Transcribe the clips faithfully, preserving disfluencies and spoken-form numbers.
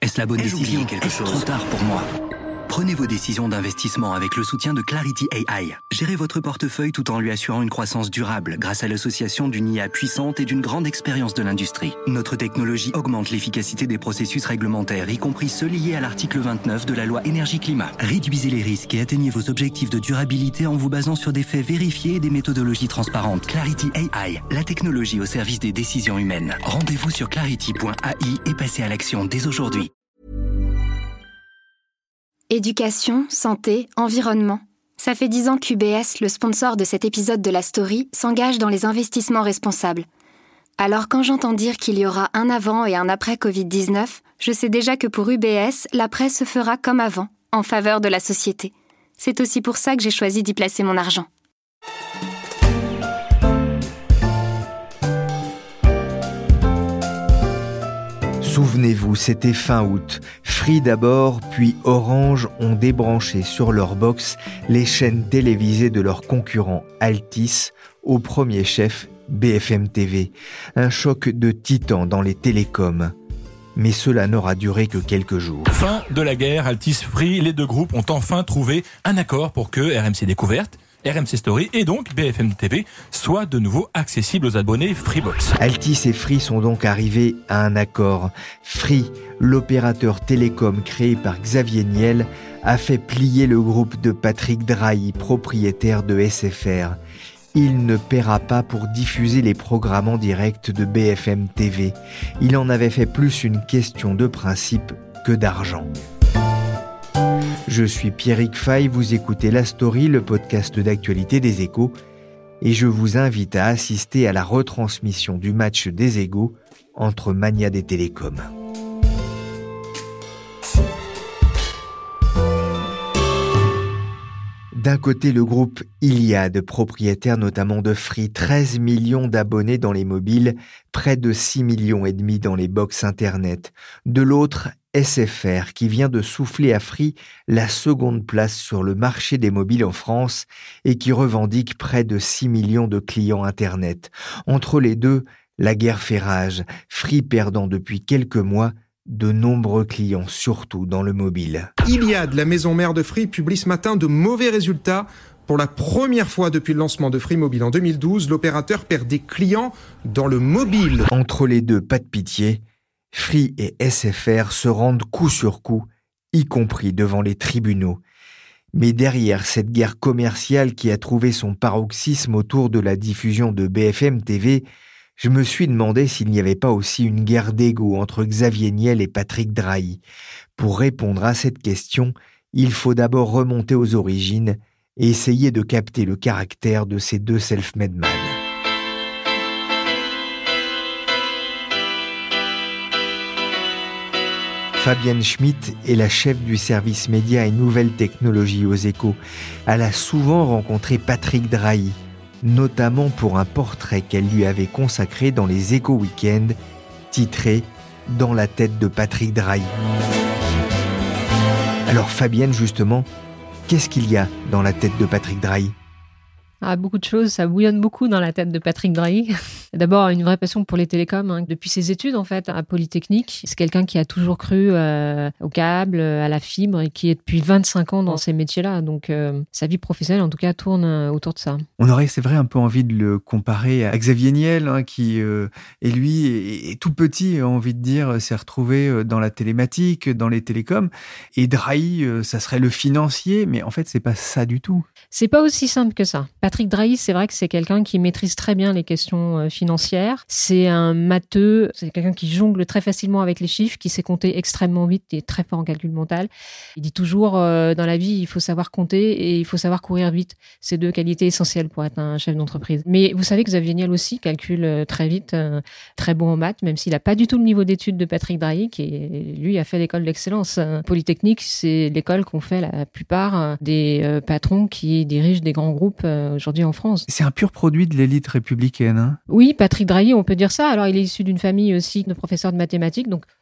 Est-ce la bonne Ai-je décision? oublié quelque Est-ce chose? trop tard pour moi? Prenez vos décisions d'investissement avec le soutien de Clarity A I. Gérez votre portefeuille tout en lui assurant une croissance durable grâce à l'association d'une I A puissante et d'une grande expérience de l'industrie. Notre technologie augmente l'efficacité des processus réglementaires, y compris ceux liés à l'article vingt-neuf de la loi énergie-climat. Réduisez les risques et atteignez vos objectifs de durabilité en vous basant sur des faits vérifiés et des méthodologies transparentes. Clarity A I, la technologie au service des décisions humaines. Rendez-vous sur clarity point A I et passez à l'action dès aujourd'hui. Éducation, santé, environnement. Ça fait dix ans qu'U B S, le sponsor de cet épisode de la story, s'engage dans les investissements responsables. Alors quand j'entends dire qu'il y aura un avant et un après covid dix-neuf, je sais déjà que pour U B S, l'après se fera comme avant, en faveur de la société. C'est aussi pour ça que j'ai choisi d'y placer mon argent. Souvenez-vous, c'était fin août. Free d'abord, puis Orange ont débranché sur leur box les chaînes télévisées de leurs concurrents Altice, au premier chef B F M T V. Un choc de titan dans les télécoms. Mais cela n'aura duré que quelques jours. Fin de la guerre, Altice Free, les deux groupes ont enfin trouvé un accord pour que R M C Découverte, R M C Story et donc B F M T V soient de nouveau accessibles aux abonnés Freebox. Altice et Free sont donc arrivés à un accord. Free, l'opérateur télécom créé par Xavier Niel, a fait plier le groupe de Patrick Drahi, propriétaire de S F R. Il ne paiera pas pour diffuser les programmes en direct de B F M T V. Il en avait fait plus une question de principe que d'argent. Je suis Pierrick Fay, vous écoutez La Story, le podcast d'actualité des Échos, et je vous invite à assister à la retransmission du match des égaux entre Mania des Télécoms. D'un côté, le groupe Iliad, propriétaire notamment de Free, treize millions d'abonnés dans les mobiles, près de six millions et demi dans les box internet. De l'autre, S F R, qui vient de souffler à Free la seconde place sur le marché des mobiles en France et qui revendique près de six millions de clients internet. Entre les deux, la guerre fait rage, Free perdant depuis quelques mois de nombreux clients, surtout dans le mobile. Iliad, la maison mère de Free, publie ce matin de mauvais résultats. Pour la première fois depuis le lancement de Free Mobile en deux mille douze, l'opérateur perd des clients dans le mobile. Entre les deux, pas de pitié. Free et S F R se rendent coup sur coup, y compris devant les tribunaux. Mais derrière cette guerre commerciale qui a trouvé son paroxysme autour de la diffusion de B F M T V, je me suis demandé s'il n'y avait pas aussi une guerre d'ego entre Xavier Niel et Patrick Drahi. Pour répondre à cette question, il faut d'abord remonter aux origines et essayer de capter le caractère de ces deux self-made men. Fabienne Schmitt est la chef du service médias et nouvelles technologies aux Échos. Elle a souvent rencontré Patrick Drahi, notamment pour un portrait qu'elle lui avait consacré dans les Échos Week-end, titré « Dans la tête de Patrick Drahi ». Alors Fabienne, justement, qu'est-ce qu'il y a dans la tête de Patrick Drahi ? Ah, beaucoup de choses, ça bouillonne beaucoup dans la tête de Patrick Drahi. D'abord, une vraie passion pour les télécoms. Hein. Depuis ses études, en fait, à Polytechnique, c'est quelqu'un qui a toujours cru euh, au câble, à la fibre, et qui est depuis vingt-cinq ans dans ces métiers-là. Donc, euh, sa vie professionnelle, en tout cas, tourne euh, autour de ça. On aurait, c'est vrai, un peu envie de le comparer à Xavier Niel, hein, qui, euh, et lui, est, est tout petit, a envie de dire, s'est retrouvé dans la télématique, dans les télécoms. Et Drahi, euh, ça serait le financier, mais en fait, c'est pas ça du tout. C'est pas aussi simple que ça. Patrick Drahi, c'est vrai que c'est quelqu'un qui maîtrise très bien les questions financières. C'est un matheux, c'est quelqu'un qui jongle très facilement avec les chiffres, qui sait compter extrêmement vite et très fort en calcul mental. Il dit toujours, euh, dans la vie, il faut savoir compter et il faut savoir courir vite. C'est deux qualités essentielles pour être un chef d'entreprise. Mais vous savez que Xavier Niel aussi calcule très vite, euh, très bon en maths, même s'il n'a pas du tout le niveau d'études de Patrick Drahi, qui lui a fait l'école d'excellence. Polytechnique, c'est l'école qu'ont fait la plupart des euh, patrons qui dirigent des grands groupes euh, aujourd'hui en France. C'est un pur produit de l'élite républicaine. Hein. Oui, Patrick Drahi, on peut dire ça. Alors, il est issu d'une famille aussi de professeurs de mathématiques, donc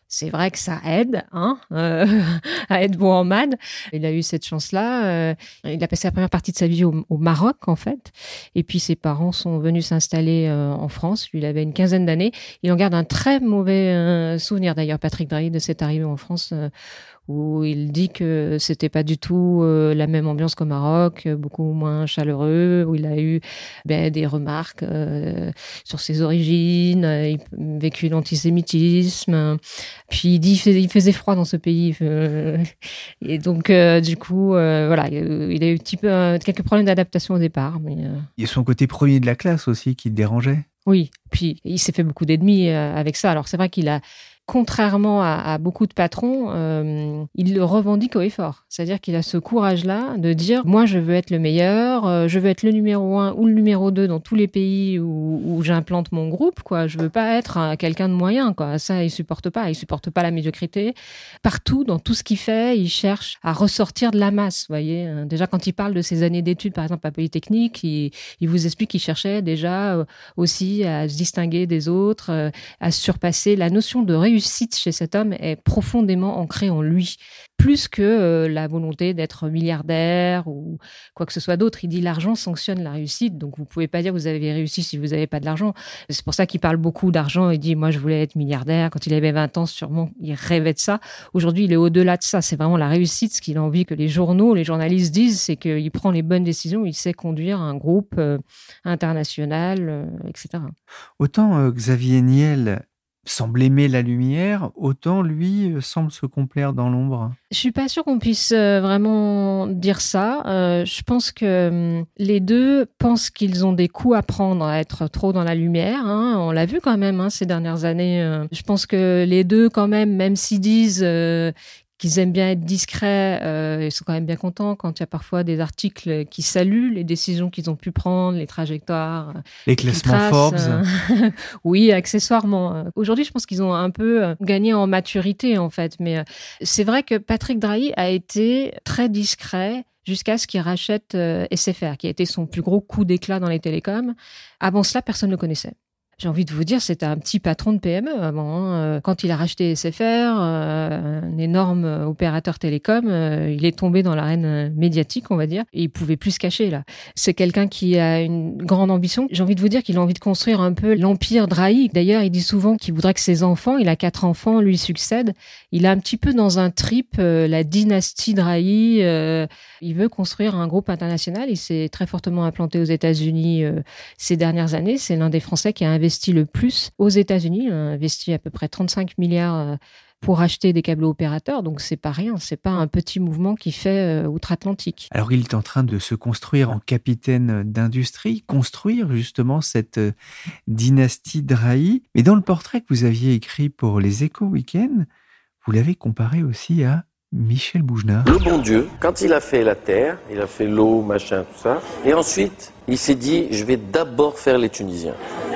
C'est vrai que ça aide, hein, euh, à être bon en maths. Il a eu cette chance-là. Euh, il a passé la première partie de sa vie au, au Maroc, en fait. Et puis, ses parents sont venus s'installer euh, en France. Lui, il avait une quinzaine d'années. Il en garde un très mauvais euh, souvenir, d'ailleurs, Patrick Drahi, de cette arrivée en France, euh, où il dit que c'était pas du tout euh, la même ambiance qu'au Maroc, beaucoup moins chaleureux, où il a eu ben, des remarques euh, sur ses origines, euh, il a vécu l'antisémitisme. Euh, puis il dit il faisait, il faisait froid dans ce pays. Euh, et donc, euh, du coup, euh, voilà, il a eu un petit peu, euh, quelques problèmes d'adaptation au départ. Mais, euh... Il y a son côté premier de la classe aussi qui le dérangeait. Oui, puis il s'est fait beaucoup d'ennemis euh, avec ça. Alors c'est vrai qu'il a, contrairement à, à beaucoup de patrons, euh, il le revendique haut et fort. C'est-à-dire qu'il a ce courage-là de dire « moi, je veux être le meilleur, euh, je veux être le numéro un ou le numéro deux dans tous les pays où, où j'implante mon groupe. Quoi. Je veux pas être euh, quelqu'un de moyen. Quoi. Ça, il supporte pas. Il supporte pas la médiocrité. Partout, dans tout ce qu'il fait, il cherche à ressortir de la masse. Voyez. Déjà, quand il parle de ses années d'études, par exemple à Polytechnique, il, il vous explique qu'il cherchait déjà euh, aussi à se distinguer des autres, euh, à surpasser. La notion de réussite réussite chez cet homme est profondément ancrée en lui, plus que euh, la volonté d'être milliardaire ou quoi que ce soit d'autre. Il dit l'argent sanctionne la réussite, donc vous pouvez pas dire que vous avez réussi si vous n'avez pas de l'argent. C'est pour ça qu'il parle beaucoup d'argent. Il dit moi je voulais être milliardaire. Quand il avait vingt ans, sûrement il rêvait de ça. Aujourd'hui il est au-delà de ça. C'est vraiment la réussite. Ce qu'il a envie que les journaux, les journalistes disent, c'est qu'il prend les bonnes décisions. Il sait conduire un groupe euh, international, euh, et cetera. Autant euh, Xavier Niel semble aimer la lumière, autant lui euh, semble se complaire dans l'ombre. Je suis pas sûre qu'on puisse euh, vraiment dire ça. Euh, je pense que euh, les deux pensent qu'ils ont des coups à prendre à être trop dans la lumière. Hein. On l'a vu quand même hein, ces dernières années. Euh, je pense que les deux quand même, même s'ils disent euh, qu'ils aiment bien être discrets, euh, ils sont quand même bien contents quand il y a parfois des articles qui saluent les décisions qu'ils ont pu prendre, les trajectoires. Les classements Forbes. Euh, oui, accessoirement. Aujourd'hui, je pense qu'ils ont un peu gagné en maturité, en fait. Mais c'est vrai que Patrick Drahi a été très discret jusqu'à ce qu'il rachète euh, S F R, qui a été son plus gros coup d'éclat dans les télécoms. Avant cela, personne ne le connaissait. J'ai envie de vous dire, c'était un petit patron de P M E avant. Hein. Quand il a racheté S F R, euh, un énorme opérateur télécom, euh, il est tombé dans l'arène médiatique, on va dire, et il pouvait plus se cacher là. C'est quelqu'un qui a une grande ambition. J'ai envie de vous dire qu'il a envie de construire un peu l'empire Drahi. D'ailleurs, il dit souvent qu'il voudrait que ses enfants, il a quatre enfants, lui succèdent. Il est un petit peu dans un trip, euh, la dynastie Drahi. Euh, il veut construire un groupe international. Il s'est très fortement implanté aux États-Unis euh, ces dernières années. C'est l'un des Français qui a investi investi le plus aux États-Unis. Il a investi à peu près trente-cinq milliards pour acheter des câbles opérateurs. Donc, c'est pas rien. C'est pas un petit mouvement qui fait euh, outre-Atlantique. Alors, il est en train de se construire en capitaine d'industrie, construire justement cette euh, dynastie Drahi. Mais dans le portrait que vous aviez écrit pour les Échos Week-end, vous l'avez comparé aussi à Michel Bougenat. Le bon Dieu, quand il a fait la terre, il a fait l'eau, machin, tout ça, et ensuite, il s'est dit, je vais d'abord faire les Tunisiens.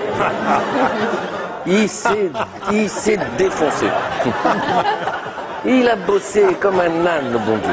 Il s'est, il s'est défoncé. Il a bossé comme un âne, le bon Dieu.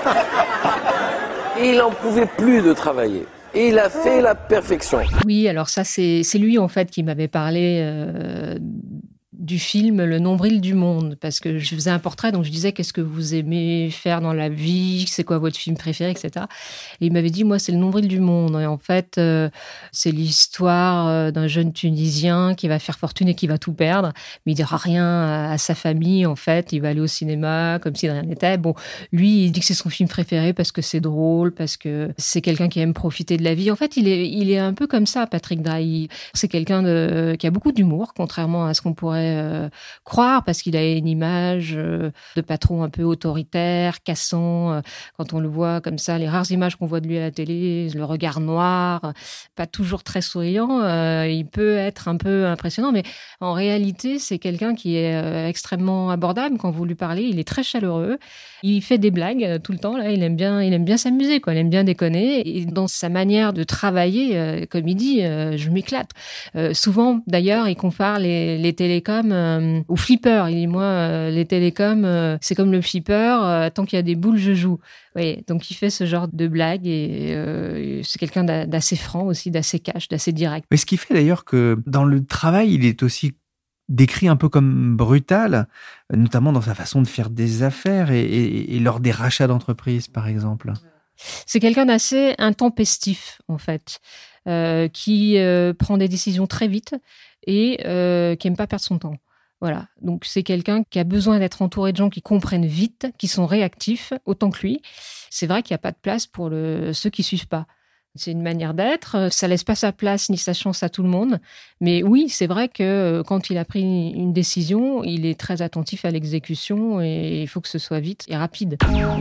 Il n'en pouvait plus de travailler. Et il a fait la perfection. Oui, alors ça, c'est, c'est lui, en fait, qui m'avait parlé euh, du film Le nombril du monde, parce que je faisais un portrait, donc je disais qu'est-ce que vous aimez faire dans la vie, c'est quoi votre film préféré, et cetera. Et il m'avait dit, moi, c'est Le nombril du monde. Et en fait, euh, c'est l'histoire euh, d'un jeune Tunisien qui va faire fortune et qui va tout perdre, mais il dira rien à, à sa famille, en fait. Il va aller au cinéma comme si de rien n'était. Bon, lui, il dit que c'est son film préféré parce que c'est drôle, parce que c'est quelqu'un qui aime profiter de la vie. En fait, il est, il est un peu comme ça, Patrick Drahi. C'est quelqu'un de, qui a beaucoup d'humour, contrairement à ce qu'on pourrait Euh, croire, parce qu'il a une image euh, de patron un peu autoritaire, cassant. Euh, quand on le voit comme ça, les rares images qu'on voit de lui à la télé, le regard noir, euh, pas toujours très souriant, euh, il peut être un peu impressionnant, mais en réalité, c'est quelqu'un qui est euh, extrêmement abordable. Quand vous lui parlez, il est très chaleureux. Il fait des blagues euh, tout le temps. Là, il aime bien, il aime bien s'amuser, quoi. Il aime bien déconner. Et dans sa manière de travailler, euh, comme il dit, euh, je m'éclate. Euh, souvent, d'ailleurs, il compare les, les télécoms Euh, au flipper. Il dit, moi, euh, les télécoms, euh, c'est comme le flipper, euh, tant qu'il y a des boules, je joue. Oui, donc il fait ce genre de blague et euh, c'est quelqu'un d'assez franc aussi, d'assez cash, d'assez direct. Mais ce qui fait d'ailleurs que dans le travail, il est aussi décrit un peu comme brutal, notamment dans sa façon de faire des affaires et, et, et lors des rachats d'entreprises, par exemple. C'est quelqu'un d'assez intempestif, en fait, euh, qui euh, prend des décisions très vite et euh, qui n'aime pas perdre son temps. Voilà. Donc, c'est quelqu'un qui a besoin d'être entouré de gens qui comprennent vite, qui sont réactifs, autant que lui. C'est vrai qu'il n'y a pas de place pour le, ceux qui ne suivent pas. C'est une manière d'être, ça laisse pas sa place ni sa chance à tout le monde. Mais oui, c'est vrai que quand il a pris une décision, il est très attentif à l'exécution et il faut que ce soit vite et rapide.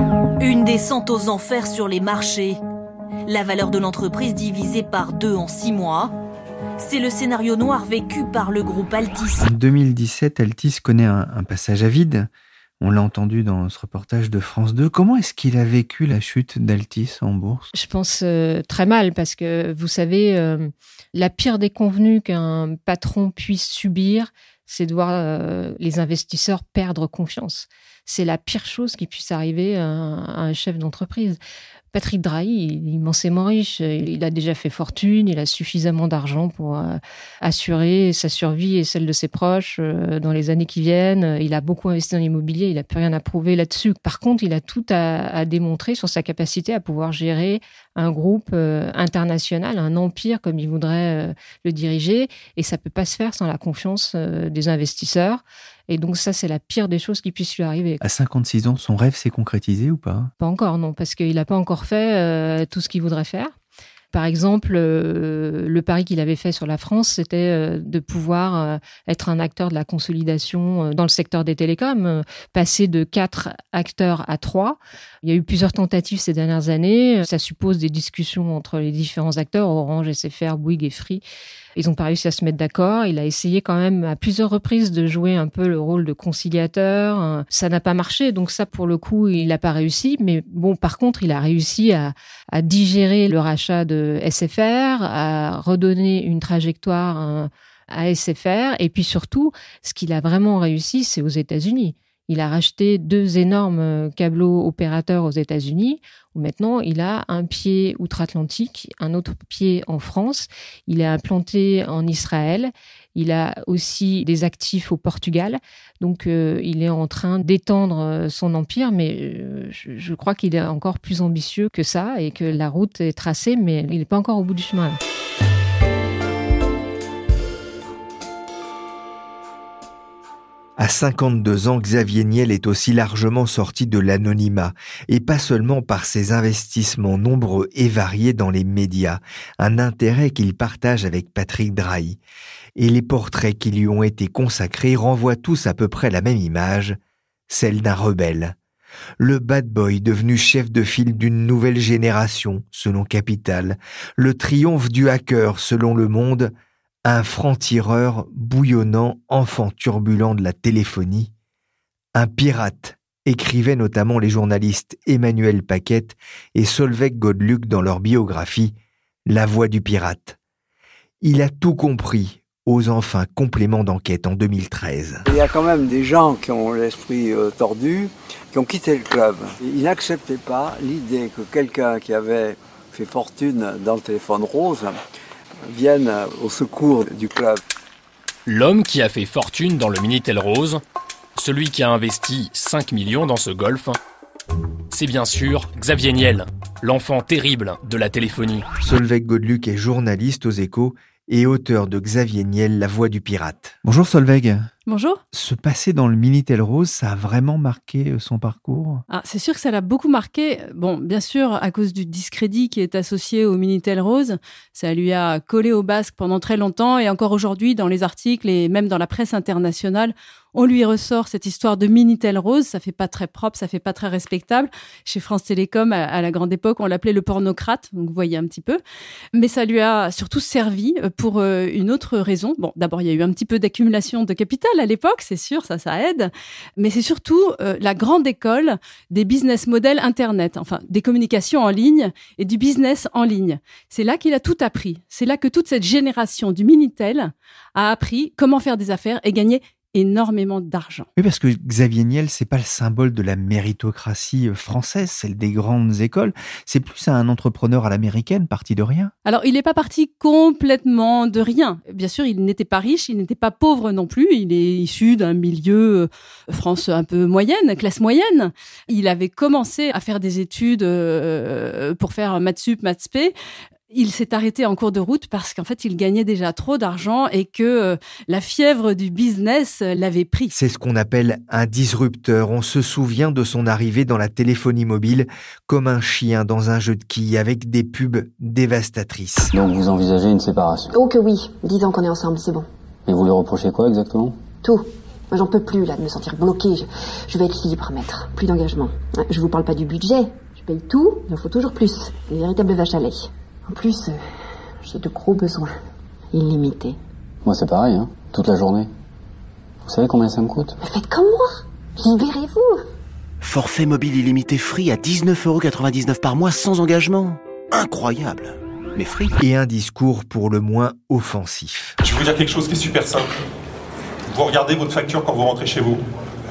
Une descente aux enfers sur les marchés. La valeur de l'entreprise divisée par deux en six mois. C'est le scénario noir vécu par le groupe Altis. En deux mille dix-sept, Altis connaît un, un passage à vide. On l'a entendu dans ce reportage de France deux. Comment est-ce qu'il a vécu la chute d'Altis en bourse ? Je pense euh, très mal parce que, vous savez, euh, la pire déconvenue qu'un patron puisse subir, c'est de voir euh, les investisseurs perdre confiance. C'est la pire chose qui puisse arriver à un, à un chef d'entreprise. Patrick Drahi, il est immensément riche. Il a déjà fait fortune, il a suffisamment d'argent pour euh, assurer sa survie et celle de ses proches euh, dans les années qui viennent. Il a beaucoup investi dans l'immobilier, il n'a plus rien à prouver là-dessus. Par contre, il a tout à, à démontrer sur sa capacité à pouvoir gérer un groupe euh, international, un empire comme il voudrait euh, le diriger. Et ça ne peut pas se faire sans la confiance euh, des investisseurs. Et donc ça, c'est la pire des choses qui puissent lui arriver. À cinquante-six ans, son rêve s'est concrétisé ou pas ? Pas encore, non, parce qu'il n'a pas encore fait euh, tout ce qu'il voudrait faire. Par exemple, euh, le pari qu'il avait fait sur la France, c'était euh, de pouvoir euh, être un acteur de la consolidation euh, dans le secteur des télécoms, euh, passer de quatre acteurs à trois. Il y a eu plusieurs tentatives ces dernières années. Ça suppose des discussions entre les différents acteurs, Orange, S F R, Bouygues et Free. Ils n'ont pas réussi à se mettre d'accord. Il a essayé quand même à plusieurs reprises de jouer un peu le rôle de conciliateur. Ça n'a pas marché, donc ça, pour le coup, il n'a pas réussi. Mais bon, par contre, il a réussi à, à digérer le rachat de S F R, à redonner une trajectoire à S F R. Et puis surtout, ce qu'il a vraiment réussi, c'est aux États-Unis. Il a racheté deux énormes câbleaux opérateurs aux États-Unis, où maintenant il a un pied outre-Atlantique, un autre pied en France. Il est implanté en Israël. Il a aussi des actifs au Portugal. Donc euh, il est en train d'étendre son empire, mais euh, je, je crois qu'il est encore plus ambitieux que ça et que la route est tracée, mais il n'est pas encore au bout du chemin. À cinquante-deux ans, Xavier Niel est aussi largement sorti de l'anonymat, et pas seulement par ses investissements nombreux et variés dans les médias, un intérêt qu'il partage avec Patrick Drahi. Et les portraits qui lui ont été consacrés renvoient tous à peu près la même image, celle d'un rebelle. Le bad boy devenu chef de file d'une nouvelle génération, selon Capital, le triomphe du hacker, selon Le Monde, un franc-tireur bouillonnant, enfant turbulent de la téléphonie, un pirate, écrivaient notamment les journalistes Emmanuel Paquette et Solveig Godluc dans leur biographie « La voix du pirate ». Il a tout compris, aux enfin compléments d'enquête en deux mille treize. Il y a quand même des gens qui ont l'esprit euh, tordu, qui ont quitté le club. Ils n'acceptaient pas l'idée que quelqu'un qui avait fait fortune dans le téléphone rose viennent au secours du club. L'homme qui a fait fortune dans le Minitel Rose, celui qui a investi cinq millions dans ce golf, c'est bien sûr Xavier Niel, l'enfant terrible de la téléphonie. Solveig Godluc est journaliste aux Échos et auteur de Xavier Niel, La voix du pirate. Bonjour Solveig. Bonjour. Se passer dans le Minitel Rose, ça a vraiment marqué son parcours ? Ah, c'est sûr que ça l'a beaucoup marqué. Bon, bien sûr, à cause du discrédit qui est associé au Minitel Rose, ça lui a collé au basque pendant très longtemps et encore aujourd'hui, dans les articles et même dans la presse internationale, on lui ressort cette histoire de Minitel Rose. Ça fait pas très propre, ça fait pas très respectable. Chez France Télécom, à, à la grande époque, on l'appelait le pornocrate. Donc, vous voyez un petit peu. Mais ça lui a surtout servi pour euh, une autre raison. Bon, d'abord, il y a eu un petit peu d'accumulation de capital à l'époque, c'est sûr, ça, ça aide. Mais c'est surtout euh, la grande école des business models Internet, enfin, des communications en ligne et du business en ligne. C'est là qu'il a tout appris. C'est là que toute cette génération du Minitel a appris comment faire des affaires et gagner énormément d'argent. Oui, parce que Xavier Niel, c'est pas le symbole de la méritocratie française, celle des grandes écoles. C'est plus un entrepreneur à l'américaine, parti de rien. Alors, il n'est pas parti complètement de rien. Bien sûr, il n'était pas riche, il n'était pas pauvre non plus. Il est issu d'un milieu France un peu moyenne, classe moyenne. Il avait commencé à faire des études euh, pour faire maths sup, maths spé. Il s'est arrêté en cours de route parce qu'en fait, il gagnait déjà trop d'argent et que euh, la fièvre du business l'avait pris. C'est ce qu'on appelle un disrupteur. On se souvient de son arrivée dans la téléphonie mobile comme un chien dans un jeu de quilles avec des pubs dévastatrices. Donc vous envisagez une séparation? Oh que oui, dix ans qu'on est ensemble, c'est bon. Et vous lui reprochez quoi exactement? Tout. Moi, j'en peux plus là de me sentir bloquée. Je, je vais être libre, maître. Plus d'engagement. Je vous parle pas du budget. Je paye tout, il en faut toujours plus. Une véritable vache à lait. En plus, euh, j'ai de gros besoins, illimités. Moi, c'est pareil, hein, toute la journée. Vous savez combien ça me coûte? Mais faites comme moi, libérez-vous. Forfait mobile illimité Free à dix-neuf euros quatre-vingt-dix-neuf par mois sans engagement. Incroyable. Mais Free. Et un discours pour le moins offensif. Je vais vous dire quelque chose qui est super simple. Vous regardez votre facture quand vous rentrez chez vous.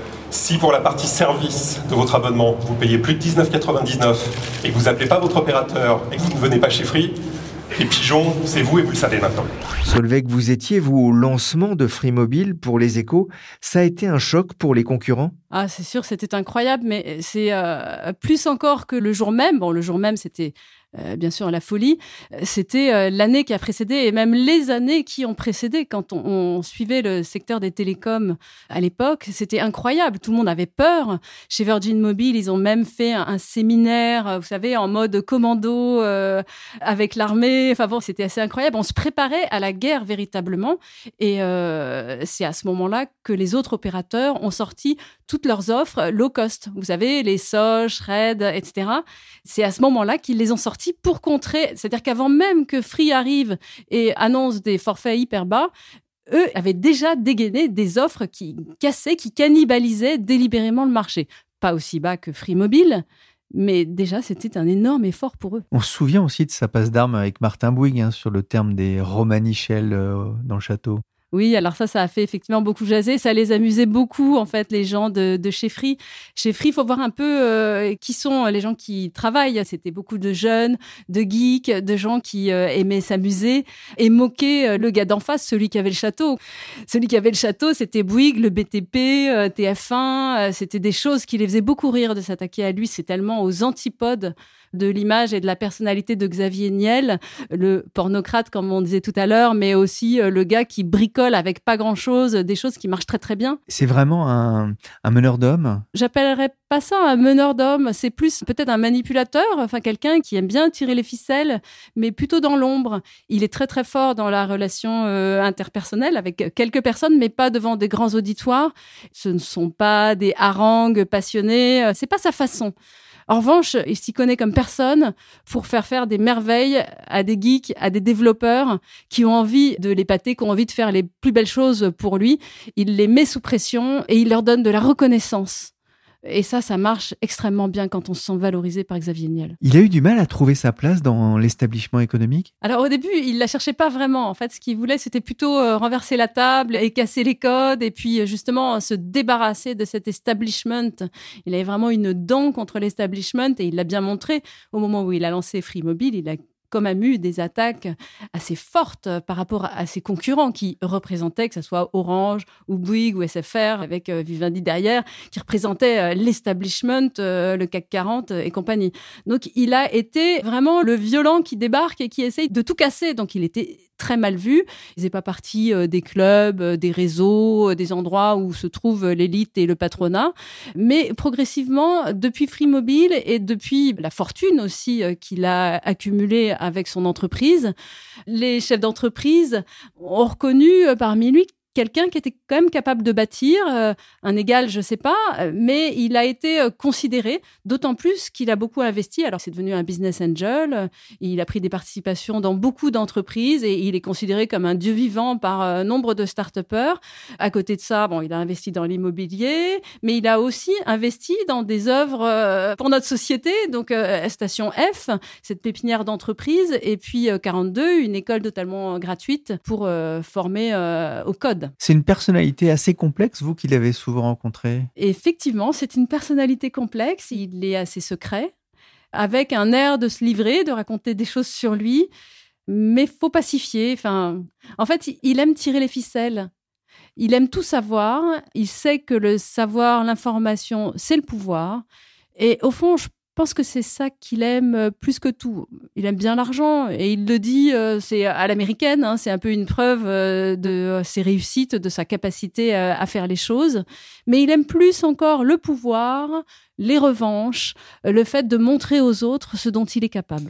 Si pour la partie service de votre abonnement, vous payez plus de dix-neuf euros quatre-vingt-dix-neuf et que vous appelez pas votre opérateur et que vous ne venez pas chez Free, les pigeons, c'est vous et vous le savez maintenant. Solveig, vous étiez, vous, au lancement de Free Mobile pour les Échos. Ça a été un choc pour les concurrents? Ah, c'est sûr, c'était incroyable, mais c'est euh, plus encore que le jour même. Bon, le jour même, c'était euh, bien sûr la folie. C'était euh, l'année qui a précédé et même les années qui ont précédé. Quand on, on suivait le secteur des télécoms à l'époque, c'était incroyable. Tout le monde avait peur. Chez Virgin Mobile, ils ont même fait un, un séminaire, vous savez, en mode commando euh, avec l'armée. Enfin bon, c'était assez incroyable. On se préparait à la guerre véritablement. Et euh, c'est à ce moment-là que les autres opérateurs ont sorti toutes leurs offres low cost. Vous savez, les Soch, Red, et cetera. C'est à ce moment-là qu'ils les ont sortis pour contrer. C'est-à-dire qu'avant même que Free arrive et annonce des forfaits hyper bas, eux avaient déjà dégainé des offres qui cassaient, qui cannibalisaient délibérément le marché. Pas aussi bas que Free Mobile, mais déjà, c'était un énorme effort pour eux. On se souvient aussi de sa passe d'armes avec Martin Bouygues hein, sur le terme des romanichels euh, dans le château. Oui, alors ça, ça a fait effectivement beaucoup jaser. Ça les amusait beaucoup, en fait, les gens de, de chez Free. Chez Free, il faut voir un peu euh, qui sont les gens qui travaillent. C'était beaucoup de jeunes, de geeks, de gens qui euh, aimaient s'amuser et moquer euh, le gars d'en face, celui qui avait le château. Celui qui avait le château, c'était Bouygues, le B T P, euh, T F un. Euh, c'était des choses qui les faisaient beaucoup rire de s'attaquer à lui. C'est tellement aux antipodes de l'image et de la personnalité de Xavier Niel, le pornocrate, comme on disait tout à l'heure, mais aussi euh, le gars qui bricole avec pas grand-chose, des choses qui marchent très très bien. C'est vraiment un, un meneur d'hommes? J'appellerais pas ça un meneur d'hommes, c'est plus peut-être un manipulateur, enfin quelqu'un qui aime bien tirer les ficelles, mais plutôt dans l'ombre. Il est très très fort dans la relation euh, interpersonnelle avec quelques personnes, mais pas devant des grands auditoires. Ce ne sont pas des harangues passionnés, c'est pas sa façon. En revanche, il s'y connaît comme personne pour faire faire des merveilles à des geeks, à des développeurs qui ont envie de l'épater, qui ont envie de faire les plus belles choses pour lui. Il les met sous pression et il leur donne de la reconnaissance. Et ça, ça marche extrêmement bien quand on se sent valorisé par Xavier Niel. Il a eu du mal à trouver sa place dans l'établissement économique? Alors au début, il la cherchait pas vraiment. En fait, ce qu'il voulait, c'était plutôt euh, renverser la table et casser les codes et puis justement se débarrasser de cet establishment. Il avait vraiment une dent contre l'establishment et il l'a bien montré au moment où il a lancé Free Mobile. Il a quand même eu des attaques assez fortes par rapport à ses concurrents qui représentaient, que ce soit Orange ou Bouygues ou S F R, avec euh, Vivendi derrière, qui représentaient euh, l'establishment, euh, le C A C quarante et compagnie. Donc, il a été vraiment le violent qui débarque et qui essaye de tout casser. Donc, il était très mal vu. Il faisait pas partie euh, des clubs, euh, des réseaux, euh, des endroits où se trouve l'élite et le patronat. Mais progressivement, depuis Free Mobile et depuis la fortune aussi euh, qu'il a accumulée avec son entreprise, les chefs d'entreprise ont reconnu euh, parmi lui quelqu'un qui était quand même capable de bâtir, euh, un égal, je sais pas, mais il a été euh, considéré, d'autant plus qu'il a beaucoup investi. Alors, c'est devenu un business angel, euh, il a pris des participations dans beaucoup d'entreprises et il est considéré comme un dieu vivant par euh, nombre de start-upers. À côté de ça, bon, il a investi dans l'immobilier, mais il a aussi investi dans des œuvres euh, pour notre société, donc euh, Station F, cette pépinière d'entreprise, et puis euh, quarante-deux, une école totalement gratuite pour euh, former euh, au code. codes. C'est une personnalité assez complexe, vous qui l'avez souvent rencontré. Effectivement, c'est une personnalité complexe, il est assez secret, avec un air de se livrer, de raconter des choses sur lui, mais faut pacifier. Enfin, en fait, il aime tirer les ficelles. Il aime tout savoir. Il sait que le savoir, l'information, c'est le pouvoir. Et au fond, je pense que c'est ça qu'il aime plus que tout. Il aime bien l'argent et il le dit, euh, c'est à l'américaine, hein, c'est un peu une preuve euh, de ses réussites, de sa capacité euh, à faire les choses. Mais il aime plus encore le pouvoir, les revanches, euh, le fait de montrer aux autres ce dont il est capable.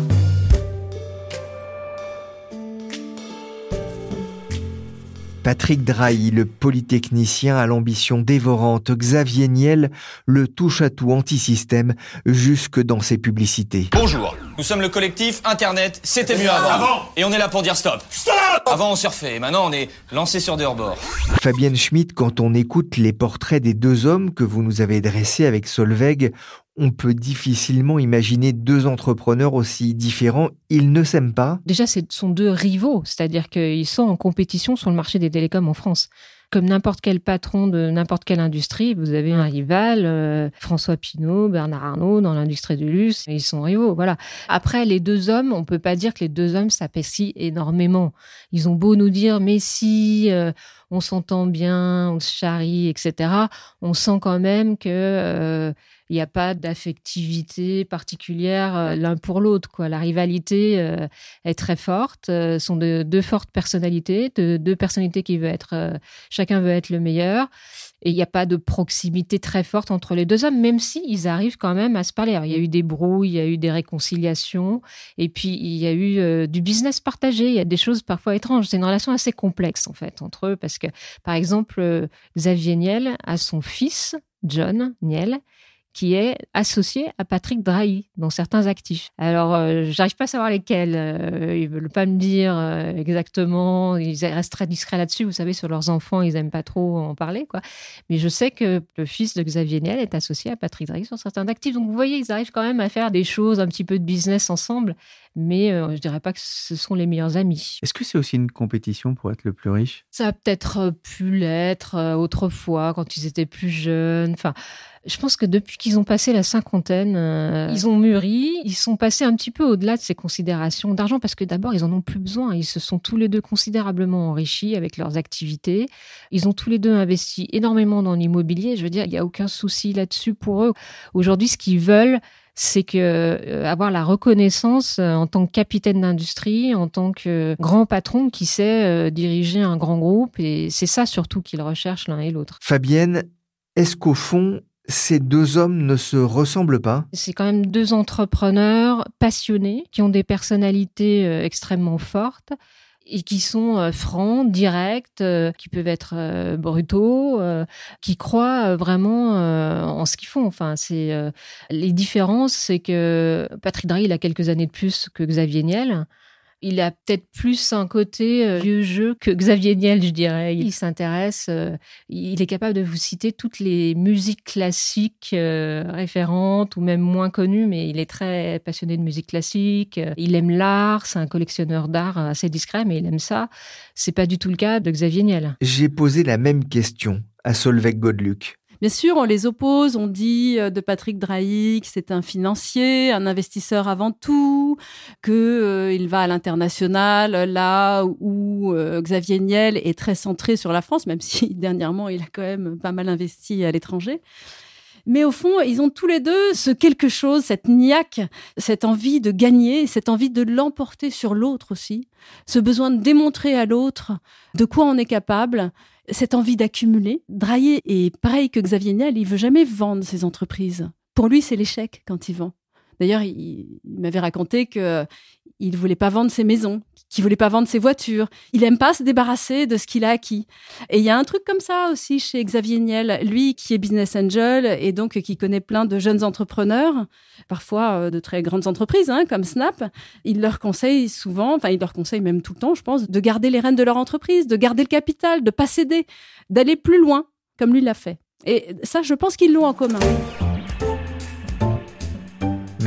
Patrick Drahi, le polytechnicien à l'ambition dévorante, Xavier Niel, le touche-à-tout anti-système jusque dans ses publicités. Bonjour, nous sommes le collectif Internet, c'était mieux avant. avant. Et on est là pour dire stop. Stop. Avant on surfait, maintenant on est lancé sur dehors-bord. Fabienne Schmitt, quand on écoute les portraits des deux hommes que vous nous avez dressés avec Solveig, on peut difficilement imaginer deux entrepreneurs aussi différents. Ils ne s'aiment pas. Déjà, ce sont deux rivaux, c'est-à-dire qu'ils sont en compétition sur le marché des télécoms en France. Comme n'importe quel patron de n'importe quelle industrie, vous avez un rival, euh, François Pinault, Bernard Arnault, dans l'industrie du luxe, ils sont rivaux, voilà. Après, les deux hommes, on peut pas dire que les deux hommes s'apprécient énormément. Ils ont beau nous dire, mais si, euh, on s'entend bien, on se charrie, et cetera. On sent quand même que euh, il n'y a pas d'affectivité particulière euh, l'un pour l'autre, quoi. La rivalité euh, est très forte. Ce sont de, deux fortes personnalités, de, deux personnalités qui veulent être, euh, chacun veut être le meilleur. Et il n'y a pas de proximité très forte entre les deux hommes, même si ils arrivent quand même à se parler. Alors, il y a eu des brouilles, il y a eu des réconciliations, et puis il y a eu euh, du business partagé. Il y a des choses parfois étranges. C'est une relation assez complexe en fait entre eux, parce que par exemple, euh, Xavier Niel a son fils John Niel, qui est associé à Patrick Drahi dans certains actifs. Alors, euh, j'arrive pas à savoir lesquels. Euh, ils veulent pas me dire euh, exactement. Ils restent très discrets là-dessus. Vous savez, sur leurs enfants, ils aiment pas trop en parler, quoi. Mais je sais que le fils de Xavier Niel est associé à Patrick Drahi sur certains actifs. Donc, vous voyez, ils arrivent quand même à faire des choses, un petit peu de business ensemble. Mais euh, je dirais pas que ce sont les meilleurs amis. Est-ce que c'est aussi une compétition pour être le plus riche ? Ça a peut-être pu l'être euh, autrefois, quand ils étaient plus jeunes. Enfin, je pense que depuis qu'ils ont passé la cinquantaine, euh, ils ont mûri, ils sont passés un petit peu au-delà de ces considérations d'argent, parce que d'abord, ils en ont plus besoin. Ils se sont tous les deux considérablement enrichis avec leurs activités. Ils ont tous les deux investi énormément dans l'immobilier. Je veux dire, il n'y a aucun souci là-dessus pour eux. Aujourd'hui, ce qu'ils veulent, c'est que euh, avoir la reconnaissance euh, en tant que capitaine d'industrie, en tant que grand patron qui sait euh, diriger un grand groupe. Et c'est ça surtout qu'ils recherchent l'un et l'autre. Fabienne, est-ce qu'au fond, ces deux hommes ne se ressemblent pas ? C'est quand même deux entrepreneurs passionnés qui ont des personnalités euh, extrêmement fortes et qui sont euh, francs, directs, euh, qui peuvent être euh, brutaux, euh, qui croient euh, vraiment euh, en ce qu'ils font. Enfin, c'est euh, les différences, c'est que Patrick Drahi, il a quelques années de plus que Xavier Niel. Il a peut-être plus un côté euh, vieux jeu que Xavier Niel, je dirais. Il s'intéresse, euh, il est capable de vous citer toutes les musiques classiques euh, référentes ou même moins connues, mais il est très passionné de musique classique. Il aime l'art, c'est un collectionneur d'art assez discret, mais il aime ça. C'est pas du tout le cas de Xavier Niel. J'ai posé la même question à Solveig Godeluck. Bien sûr, on les oppose, on dit de Patrick Drahi que c'est un financier, un investisseur avant tout, qu'il euh, va à l'international, là où euh, Xavier Niel est très centré sur la France, même si dernièrement il a quand même pas mal investi à l'étranger. Mais au fond, ils ont tous les deux ce quelque chose, cette niaque, cette envie de gagner, cette envie de l'emporter sur l'autre aussi, ce besoin de démontrer à l'autre de quoi on est capable, cette envie d'accumuler. Drahi est pareil que Xavier Niel, il veut jamais vendre ses entreprises. Pour lui, c'est l'échec quand il vend. D'ailleurs, il, il m'avait raconté que il voulait pas vendre ses maisons, qu'il voulait pas vendre ses voitures. Il aime pas se débarrasser de ce qu'il a acquis. Et il y a un truc comme ça aussi chez Xavier Niel, lui qui est business angel et donc qui connaît plein de jeunes entrepreneurs, parfois de très grandes entreprises hein, comme Snap. Il leur conseille souvent, enfin il leur conseille même tout le temps, je pense, de garder les rênes de leur entreprise, de garder le capital, de pas céder, d'aller plus loin comme lui l'a fait. Et ça, je pense qu'ils l'ont en commun.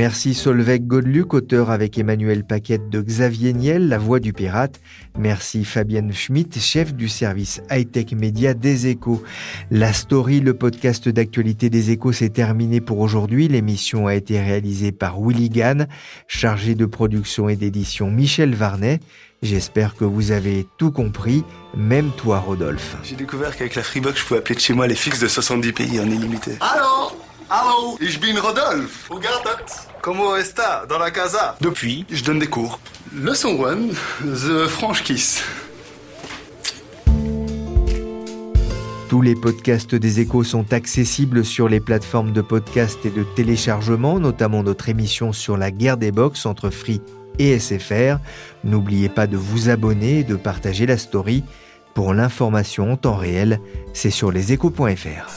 Merci Solveig Godeluc, auteur avec Emmanuel Paquette de Xavier Niel, La Voix du Pirate. Merci Fabienne Schmitt, chef du service high-tech média des Échos. La Story, le podcast d'actualité des Échos, s'est terminé pour aujourd'hui. L'émission a été réalisée par Willy Gann, chargé de production et d'édition Michel Varnet. J'espère que vous avez tout compris, même toi Rodolphe. J'ai découvert qu'avec la Freebox, je pouvais appeler de chez moi les fixes de soixante-dix pays en illimité. Allô Allô, ich bin Rodolphe. Regardet, como está dans la casa. Depuis, je donne des cours. Leçon one, the French kiss. Tous les podcasts des Échos sont accessibles sur les plateformes de podcast et de téléchargement, notamment notre émission sur la guerre des box entre Free et S F R. N'oubliez pas de vous abonner et de partager la story. Pour l'information en temps réel, c'est sur leséchos point f r.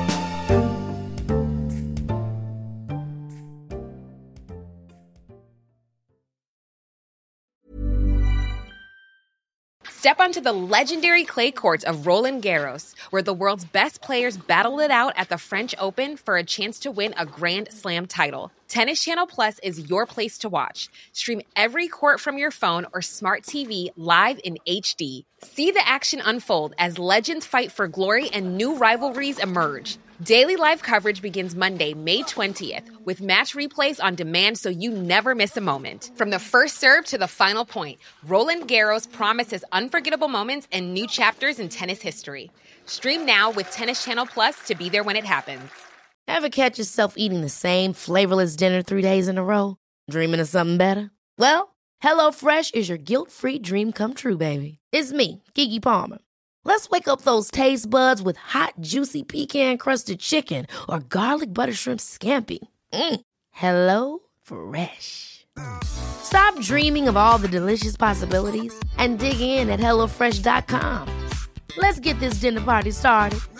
Step onto the legendary clay courts of Roland Garros, where the world's best players battle it out at the French Open for a chance to win a Grand Slam title. Tennis Channel Plus is your place to watch. Stream every court from your phone or smart T V live in H D. See the action unfold as legends fight for glory and new rivalries emerge. Daily live coverage begins Monday, May twentieth, with match replays on demand so you never miss a moment. From the first serve to the final point, Roland Garros promises unforgettable moments and new chapters in tennis history. Stream now with Tennis Channel Plus to be there when it happens. Ever catch yourself eating the same flavorless dinner three days in a row? Dreaming of something better? Well, HelloFresh is your guilt-free dream come true, baby. It's me, Keke Palmer. Let's wake up those taste buds with hot, juicy pecan-crusted chicken or garlic butter shrimp scampi. Mm. Hello Fresh. Stop dreaming of all the delicious possibilities and dig in at hello fresh dot com. Let's get this dinner party started.